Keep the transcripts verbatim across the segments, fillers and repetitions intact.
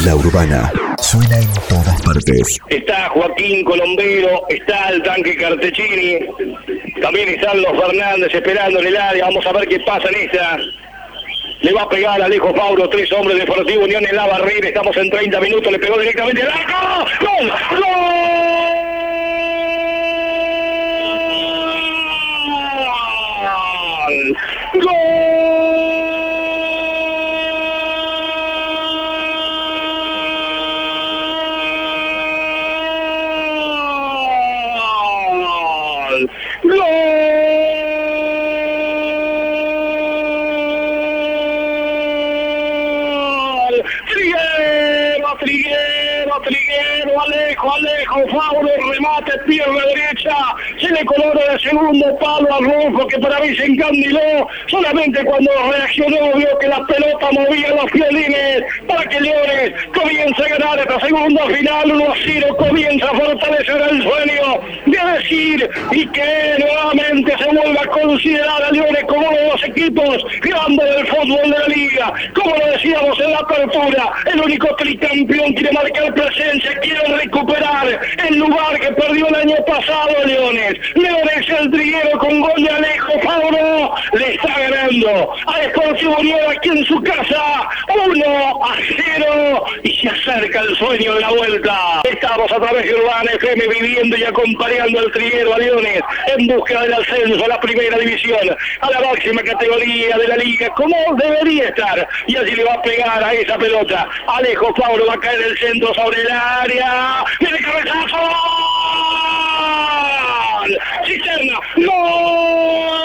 La Urbana suena en todas partes. Está Joaquín Colombero, está el Tanque Cartechini, también están los Fernández esperando en el área. Vamos a ver qué pasa en esta. Le va a pegar a Alejo Fabro, tres hombres de Deportivo Unión en la barrera. Estamos en treinta minutos, le pegó directamente al arco. ¡Gol! ¡Gol! ¡Gol! Triguero, Triguero, Triguero, Alejo, Alejo, Fabro, remate, pierna derecha, se le colora de segundo palo a Rufo, que para mí se encandiló, solamente cuando reaccionó vio que la pelota movía los violines, para que Leones comience a ganar esta segunda final, uno a cero, comienza a fortalecer el sueño de decir, y que nuevamente se vuelva a considerar a Leones como uno de los equipos grandes del fútbol de la liga, como lo decíamos en la apertura, el único tricampeón quiere marcar presencia, quiere recuperar el lugar que perdió el año pasado Leones. Leones, el Triguero con gol de Alejo Fabro, le está ganando a Deportivo Unión aquí en su casa, uno a cero, y se acerca el sueño de la vuelta. Estamos a través de Urbana F M viviendo y acompañando al Triguero a Leones en busca del ascenso a la primera división, a la máxima categoría de la liga, como debería estar, y así le va a pegar a esa pelota. Alejo Fabro va a caer el centro sobre el área, viene cabezazo, ¡gol! Cisterna, ¡gol!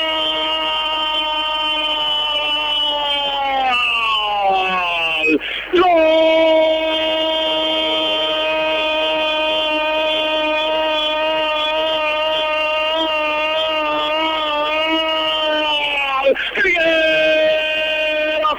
Triguero,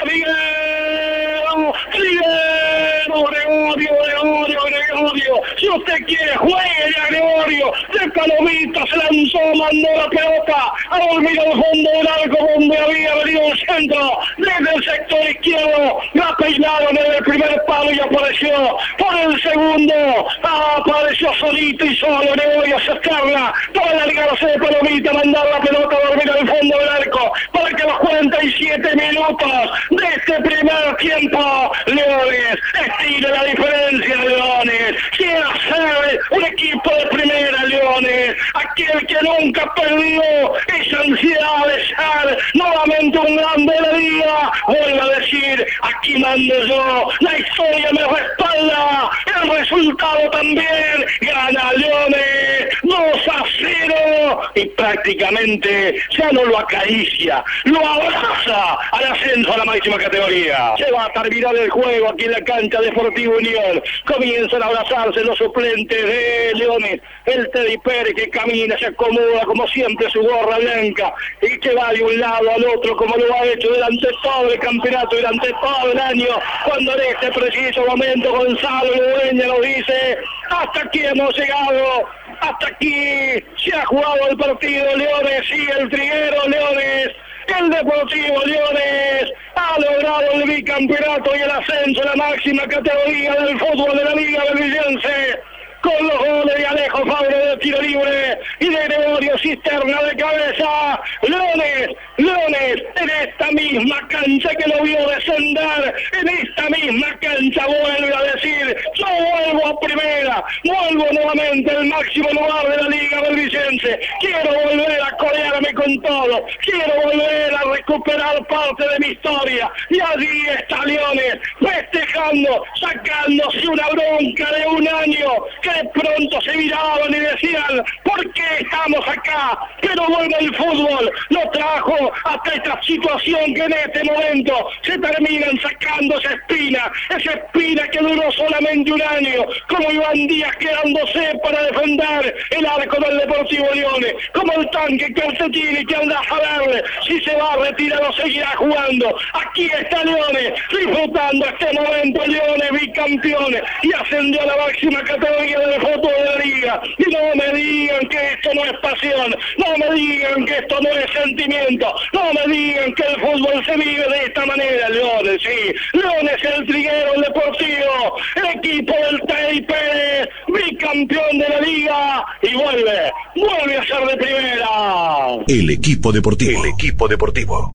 Triguero, Triguero, Gregorio, Gregorio, Gregorio, si usted quiere juegue a Gregorio, de palomita se lanzó, mandó la pelota a dormir al fondo del arco donde había venido el centro, desde el sector izquierdo, la peinaron en el primer palo y apareció por el segundo, apareció solito y solo Gregorio a sacarla, para alargarse de palomita, mandar la pelota a dormir al fondo del arco, para que a los cuarenta y siete minutos de este primer tiempo, Leones estira la diferencia de Leones, quiere hacer un equipo de primera Leones, aquel que nunca perdió esa ansiedad de ser nuevamente un grande de la liga, vuelvo a decir, aquí mando yo, la historia me respalda, el resultado también, gana Leones, dos a cero, y prácticamente ya no lo acaricia, lo abraza al ascenso a la máxima categoría. Se va a terminar el juego aquí en la cancha Deportivo Unión, comienzan a abrazarse los suplentes de Leones, el Teddy Pérez que camina, se acomoda como siempre su gorra blanca y que va de un lado al otro como lo ha hecho durante todo el campeonato, durante todo el año, cuando en este preciso momento Gonzalo Ludeña nos dice, hasta aquí hemos llegado, hasta aquí se ha jugado el partido, Leones sigue el Triguero, Leones, el Deportivo Leones ha logrado el bicampeonato y el ascenso a la máxima categoría del fútbol de la Liga Belvillense, con los goles de Alejo Fabro de tiro libre y de Gregorio Cisterna de cabeza. Leones, Leones, en esta misma cancha que lo vio descender, en esta misma cancha vuelve a decir, yo vuelvo a primera, vuelvo nuevamente al máximo lugar de la Liga Belvillense, quiero volver a corearme con todo, quiero volver a recuperar parte de mi historia, y allí está Leones, festejando, sacándose una bronca de un año, que de pronto se miraban y decían, ¿por qué estamos acá? Pero bueno, el fútbol lo trajo hasta esta situación que en este momento se terminan sacando esa espina, esa espina que duró solamente un año, como Iván Díaz quedándose para defender el arco del Deportivo Leones, como el Tanque Cartechini que anda a verle si se va a retirar o seguirá jugando. Aquí está Leones, disfrutando este momento, Leones bicampeones y ascendió a la máxima categoría del fútbol de la liga. Y no me digan que esto no es pasión, no me digan que esto no es sentimiento, no me digan que el fútbol se vive de esta manera. Leones, sí, Leones el Triguero, el Deportivo, Freddy Pérez, bicampeón de la liga, y vuelve, vuelve a ser de primera. El equipo deportivo. El equipo deportivo.